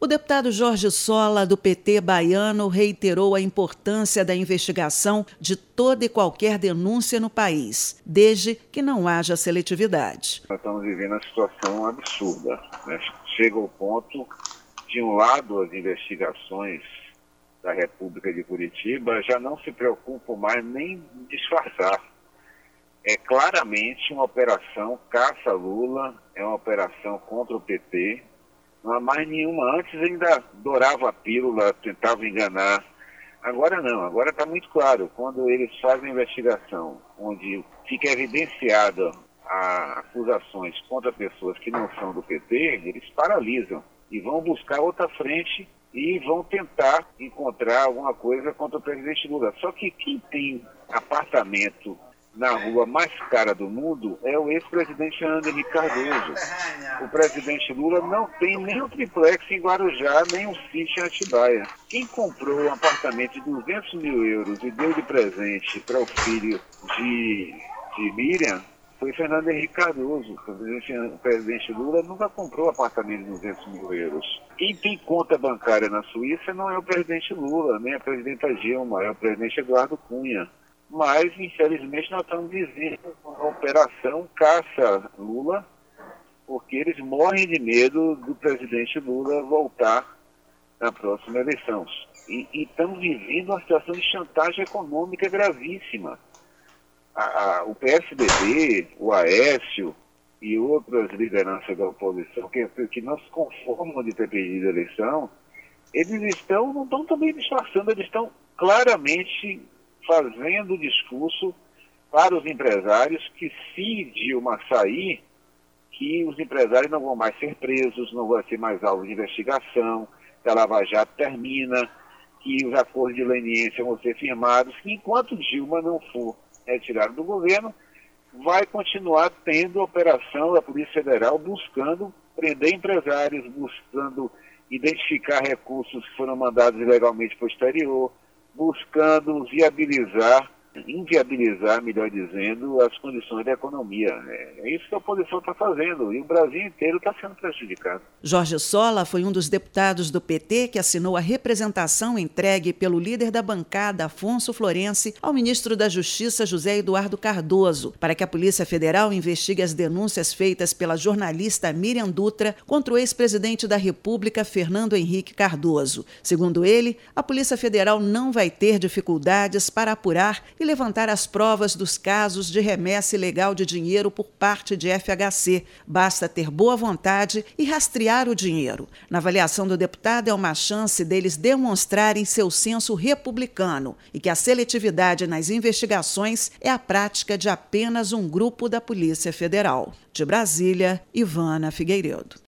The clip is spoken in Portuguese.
O deputado Jorge Sola, do PT baiano, reiterou a importância da investigação de toda e qualquer denúncia no país, desde que não haja seletividade. Nós estamos vivendo uma situação absurda, né? Chega ao ponto, de um lado, as investigações da República de Curitiba já não se preocupam mais nem em disfarçar. É claramente uma operação caça-Lula, é uma operação contra o PT. Não há mais nenhuma. Antes ainda dourava a pílula, tentava enganar. Agora não, agora está muito claro. Quando eles fazem a investigação, onde fica evidenciada as acusações contra pessoas que não são do PT, eles paralisam e vão buscar outra frente e vão tentar encontrar alguma coisa contra o presidente Lula. Só que quem tem apartamento na rua mais cara do mundo é o ex-presidente Fernando Henrique Cardoso. O presidente Lula não tem nem um triplex em Guarujá, nem um sítio em Atibaia. Quem comprou um apartamento de 200 mil euros e deu de presente para o filho de Miriam foi Fernando Henrique Cardoso. O presidente Lula nunca comprou um apartamento de 200 mil euros. Quem tem conta bancária na Suíça não é o presidente Lula, nem a presidenta Dilma, é o presidente Eduardo Cunha. Mas, infelizmente, nós estamos vivendo uma operação caça-Lula, porque eles morrem de medo do presidente Lula voltar na próxima eleição. E estamos vivendo uma situação de chantagem econômica gravíssima. O PSDB, o Aécio e outras lideranças da oposição que não se conformam de ter perdido a eleição, eles não estão também disfarçando, eles estão claramente fazendo discurso para os empresários que, se Dilma sair, que os empresários não vão mais ser presos, não vão ser mais alvo de investigação, que a Lava Jato termina, que os acordos de leniência vão ser firmados, que enquanto Dilma não for retirada do governo, vai continuar tendo operação da Polícia Federal buscando prender empresários, buscando identificar recursos que foram mandados ilegalmente para o exterior, buscando inviabilizar, melhor dizendo, as condições da economia. É isso que a oposição está fazendo e o Brasil inteiro está sendo prejudicado. Jorge Sola foi um dos deputados do PT que assinou a representação entregue pelo líder da bancada, Afonso Florense, ao ministro da Justiça, José Eduardo Cardoso, para que a Polícia Federal investigue as denúncias feitas pela jornalista Miriam Dutra contra o ex-presidente da República, Fernando Henrique Cardoso. Segundo ele, a Polícia Federal não vai ter dificuldades para apurar e levantar as provas dos casos de remessa ilegal de dinheiro por parte de FHC. Basta ter boa vontade e rastrear o dinheiro. Na avaliação do deputado, é uma chance deles demonstrarem seu senso republicano e que a seletividade nas investigações é a prática de apenas um grupo da Polícia Federal. De Brasília, Ivana Figueiredo.